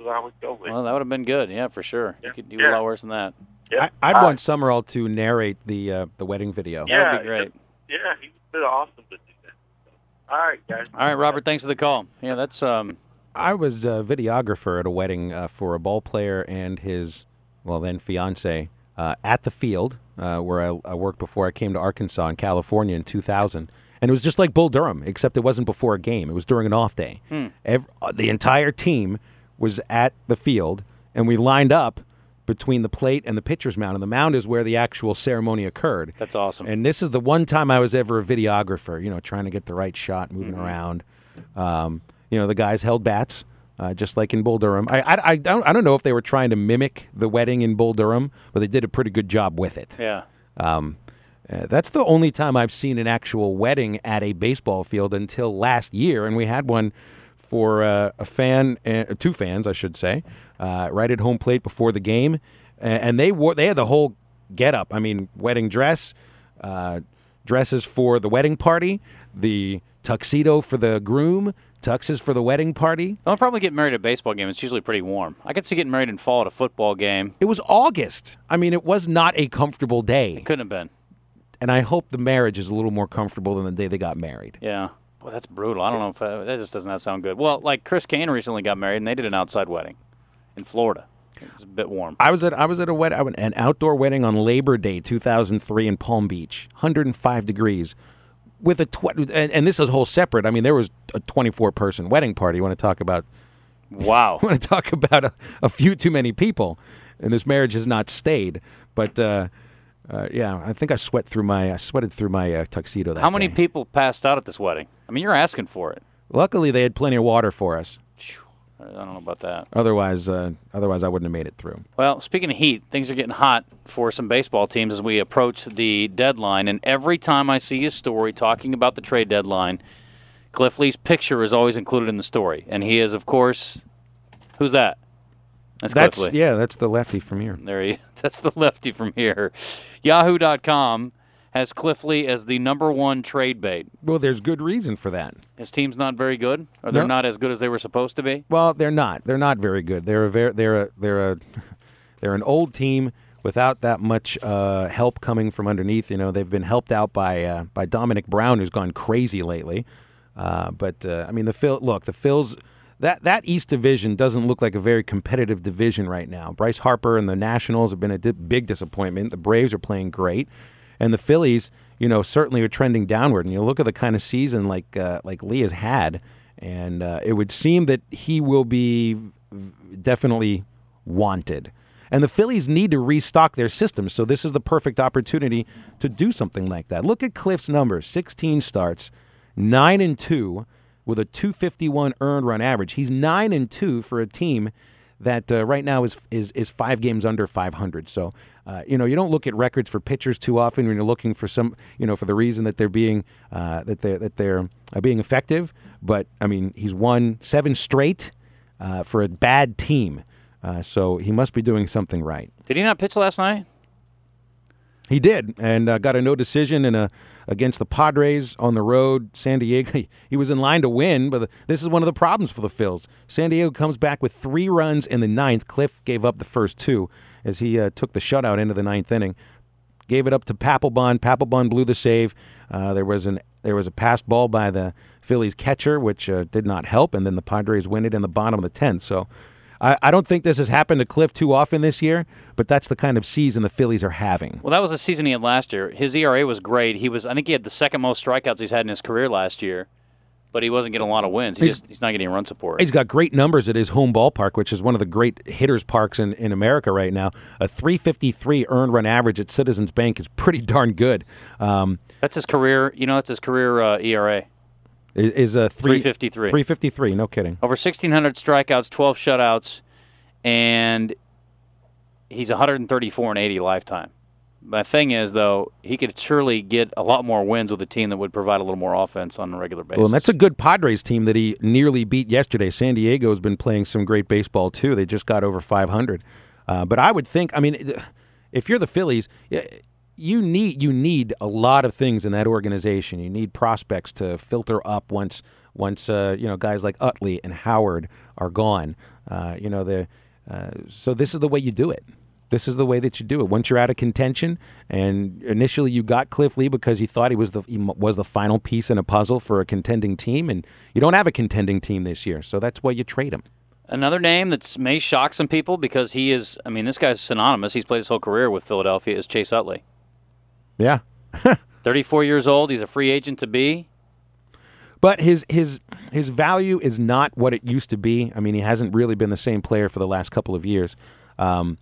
what I would go with. Well, that would have been good. Yeah, for sure. Yeah. You could do a lot worse than that. Yeah. I'd want Summerall to narrate the wedding video. Yeah, That would be great. Yeah, he would be awesome to do that. So, all right, guys. All right, Robert, thanks for the call. Yeah, that's I was a videographer at a wedding for a ball player and his, then fiance, at the field where I worked before I came to Arkansas in California in 2000. And it was just like Bull Durham, except it wasn't before a game. It was during an off day. The entire team was at the field, and we lined up between the plate and the pitcher's mound. And the mound is where the actual ceremony occurred. That's awesome. And this is the one time I was ever a videographer, trying to get the right shot, moving around. The guys held bats, just like in Bull Durham. I don't know if they were trying to mimic the wedding in Bull Durham, but they did a pretty good job with it. Yeah. That's the only time I've seen an actual wedding at a baseball field until last year, and we had one for two fans, I should say, right at home plate before the game, and they had the whole get-up. I mean, wedding dress, dresses for the wedding party, the tuxedo for the groom, tuxes for the wedding party. I'll probably get married at a baseball game. It's usually pretty warm. I could see getting married in fall at a football game. It was August. I mean, it was not a comfortable day. It couldn't have been. And I hope the marriage is a little more comfortable than the day they got married. Yeah. Well, that's brutal. I don't know if that just does not sound good. Well, like Chris Kane recently got married, and they did an outside wedding in Florida. It was a bit warm. I was at a wedding, an outdoor wedding on Labor Day 2003 in Palm Beach, 105 degrees, with and this is whole separate. I mean, there was a 24-person wedding party. You want to talk about? Wow. You want to talk about a few too many people, and this marriage has not stayed. But yeah, I think I sweated through my tuxedo that How many day. people passed out at this wedding? I mean, you're asking for it. Luckily, they had plenty of water for us. I don't know about that. Otherwise, I wouldn't have made it through. Well, speaking of heat, things are getting hot for some baseball teams as we approach the deadline. And every time I see a story talking about the trade deadline, Cliff Lee's picture is always included in the story. And he is, of course, who's that? Cliff Lee. Yeah, that's the lefty from here. That's the lefty from here. Yahoo.com has Cliff Lee as the number one trade bait. Well, there's good reason for that. His team's not very good, or they're not as good as they were supposed to be. Well, they're not. They're not very good. They're an old team without that much help coming from underneath. They've been helped out by Dominic Brown, who's gone crazy lately. But I mean, the Phils. That East Division doesn't look like a very competitive division right now. Bryce Harper and the Nationals have been a big disappointment. The Braves are playing great. And the Phillies, certainly are trending downward. And you look at the kind of season like Lee has had, and it would seem that he will be definitely wanted. And the Phillies need to restock their system, so this is the perfect opportunity to do something like that. Look at Cliff's numbers: 16 starts, 9-2 with a .251 earned run average. He's 9-2 for a team that right now is 5 games under 500. So, you don't look at records for pitchers too often when you're looking for some, for the reason that they're being being effective. But I mean, he's won 7 straight for a bad team, so he must be doing something right. Did he not pitch last night? He did, and got a no decision against the Padres on the road. San Diego, he was in line to win, but this is one of the problems for the Phils. San Diego comes back with 3 runs in the 9th. Cliff gave up the first 2 as he took the shutout into the 9th inning. Gave it up to Papelbon. Papelbon blew the save. There was a passed ball by the Phillies catcher, which did not help, and then the Padres win it in the bottom of the 10th. So I don't think this has happened to Cliff too often this year, but that's the kind of season the Phillies are having. Well, that was the season he had last year. His ERA was great. I think he had the second most strikeouts he's had in his career last year, but he wasn't getting a lot of wins. He's not getting run support. He's got great numbers at his home ballpark, which is one of the great hitters' parks in America right now. A .353 earned run average at Citizens Bank is pretty darn good. That's his career. That's his career ERA. Is a 353. 353, no kidding. Over 1,600 strikeouts, 12 shutouts, and he's 134-80 lifetime. The thing is, though, he could surely get a lot more wins with a team that would provide a little more offense on a regular basis. Well, and that's a good Padres team that he nearly beat yesterday. San Diego has been playing some great baseball, too. They just got over 500. But I would think, if you're the Phillies, you need a lot of things in that organization. You need prospects to filter up once guys like Utley and Howard are gone. So this is the way you do it. This is the way that you do it. Once you're out of contention, and initially you got Cliff Lee because you thought he was the final piece in a puzzle for a contending team, and you don't have a contending team this year, so that's why you trade him. Another name that may shock some people because this guy's synonymous. He's played his whole career with Philadelphia, is Chase Utley. Yeah. 34 years old. He's a free agent to be. But his value is not what it used to be. I mean, he hasn't really been the same player for the last couple of years. The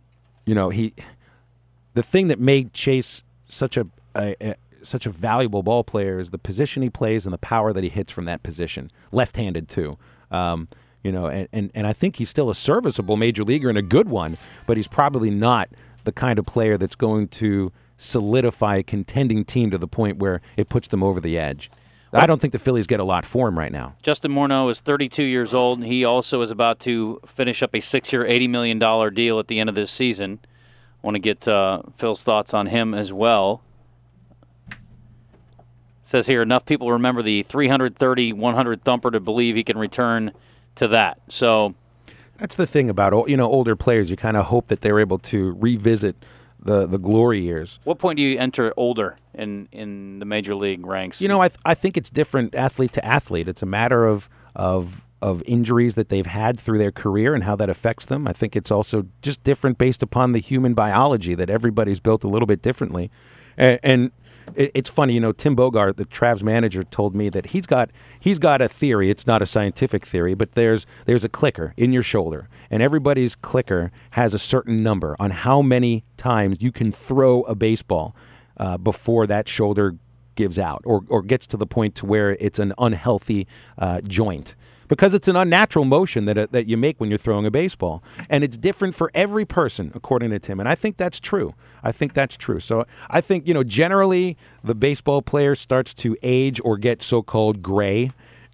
thing that made Chase such a valuable ball player is the position he plays and the power that he hits from that position, left-handed too. And I think he's still a serviceable major leaguer and a good one, but he's probably not the kind of player that's going to solidify a contending team to the point where it puts them over the edge. I don't think the Phillies get a lot for him right now. Justin Morneau is 32 years old, and he also is about to finish up a 6-year, $80 million deal at the end of this season. I want to get Phil's thoughts on him as well. It says here, enough people remember the 330-100 thumper to believe he can return to that. So that's the thing about older players. You kind of hope that they're able to revisit the glory years. What point do you enter older in the major league ranks? I think it's different athlete to athlete. It's a matter of injuries that they've had through their career and how that affects them. I think it's also just different based upon the human biology, that everybody's built a little bit differently. And it's funny, Tim Bogart, the Travs manager, told me that he's got a theory. It's not a scientific theory, but there's a clicker in your shoulder, and everybody's clicker has a certain number on how many times you can throw a baseball before that shoulder gives out or gets to the point to where it's an unhealthy joint. Because it's an unnatural motion that you make when you're throwing a baseball. And it's different for every person, according to Tim. And I think that's true. So I think, generally the baseball player starts to age or get so-called gray,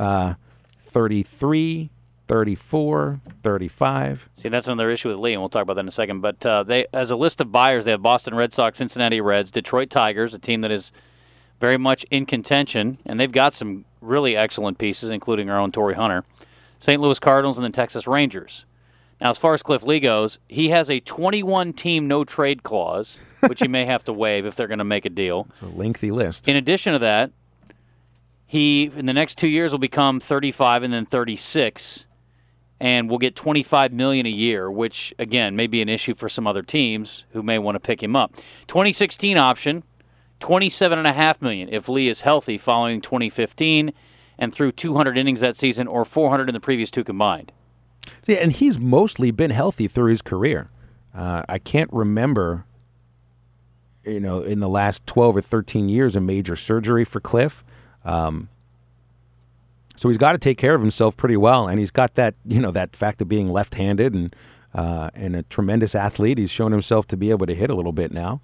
33, 34, 35. See, that's another issue with Lee, and we'll talk about that in a second. But they, as a list of buyers, they have Boston Red Sox, Cincinnati Reds, Detroit Tigers, a team that is very much in contention, and they've got some really excellent pieces, including our own Torrey Hunter, St. Louis Cardinals, and the Texas Rangers. Now, as far as Cliff Lee goes, he has a 21-team no-trade clause, which he may have to waive if they're going to make a deal. It's a lengthy list. In addition to that, he, in the next 2 years, will become 35 and then 36, and will get $25 million a year, which, again, may be an issue for some other teams who may want to pick him up. 2016 option, $27.5 million if Lee is healthy following 2015 and through 200 innings that season or 400 in the previous two combined. See, and he's mostly been healthy through his career. I can't remember, in the last 12 or 13 years, a major surgery for Cliff. So he's got to take care of himself pretty well, and he's got that, that fact of being left-handed and a tremendous athlete. He's shown himself to be able to hit a little bit now.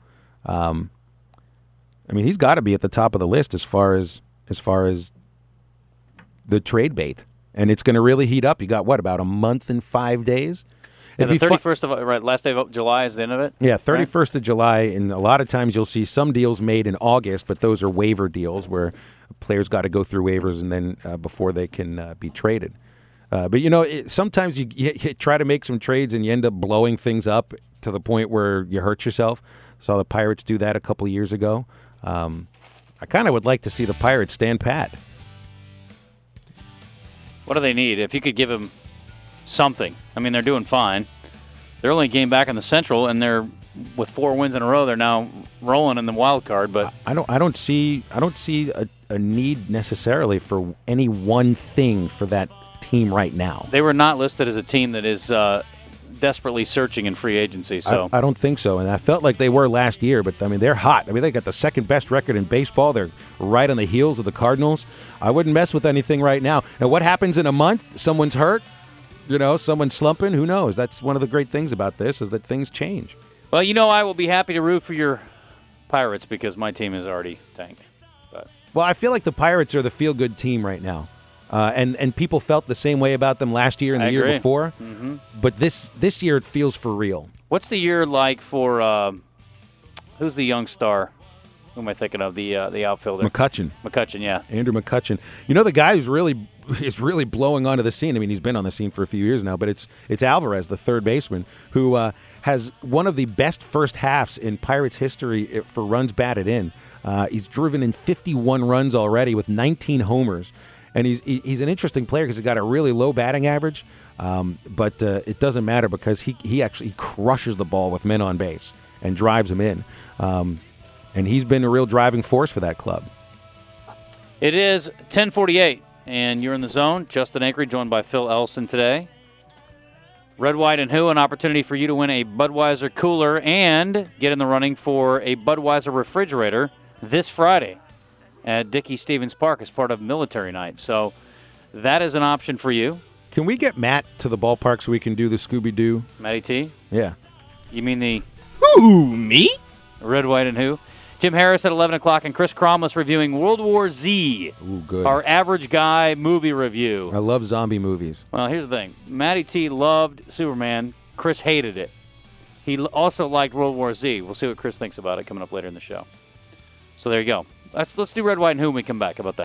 He's got to be at the top of the list as far as the trade bait, and it's going to really heat up. You got about a month and 5 days. And the 31st last day of July is the end of it. Yeah, 31st of July, and a lot of times you'll see some deals made in August, but those are waiver deals where players got to go through waivers and then before they can be traded. But sometimes you try to make some trades and you end up blowing things up to the point where you hurt yourself. Saw the Pirates do that a couple of years ago. I kind of would like to see the Pirates stand pat. What do they need? If you could give them something. They're doing fine. They're only a game back in the Central, and they're with 4 wins in a row. They're now rolling in the wild card. But I don't see a need necessarily for any one thing for that team right now. They were not listed as a team that is desperately searching in free agency. So I don't think so, and I felt like they were last year. But they're hot. They got the second best record in baseball. They're right on the heels of the Cardinals. I wouldn't mess with anything right now. Now, what happens in a month? Someone's hurt. Someone's slumping. Who knows? That's one of the great things about this is that things change. Well, I will be happy to root for your Pirates because my team is already tanked. Well, I feel like the Pirates are the feel-good team right now. And people felt the same way about them last year and the year before. Mm-hmm. But this year it feels for real. What's the year like for who's the young star? Who am I thinking of? The outfielder. McCutchen. McCutchen, yeah. Andrew McCutchen. You know, the guy who's really blowing onto the scene. I mean, he's been on the scene for a few years now, but it's Alvarez, the third baseman, who has one of the best first halves in Pirates history for runs batted in. He's driven in 51 runs already with 19 homers. And he's an interesting player because he's got a really low batting average, but it doesn't matter because he actually crushes the ball with men on base and drives them in. And he's been a real driving force for that club. It is 10:48, and you're in the zone. Justin Acri joined by Phil Elson today. Red, White, and Who, an opportunity for you to win a Budweiser cooler and get in the running for a Budweiser refrigerator this Friday at Dickey Stevens Park as part of Military Night. So that is an option for you. Can we get Matt to the ballpark so we can do the Scooby-Doo? Matty T? Yeah. You mean the Who, me? Red, White, and Who? Jim Harris at 11 o'clock and Chris Cromless reviewing World War Z. Ooh, good. Our average guy movie review. I love zombie movies. Well, here's the thing. Matty T loved Superman. Chris hated it. He also liked World War Z. We'll see what Chris thinks about it coming up later in the show. So there you go. Let's do Red, White, and Who when we come back. How about that?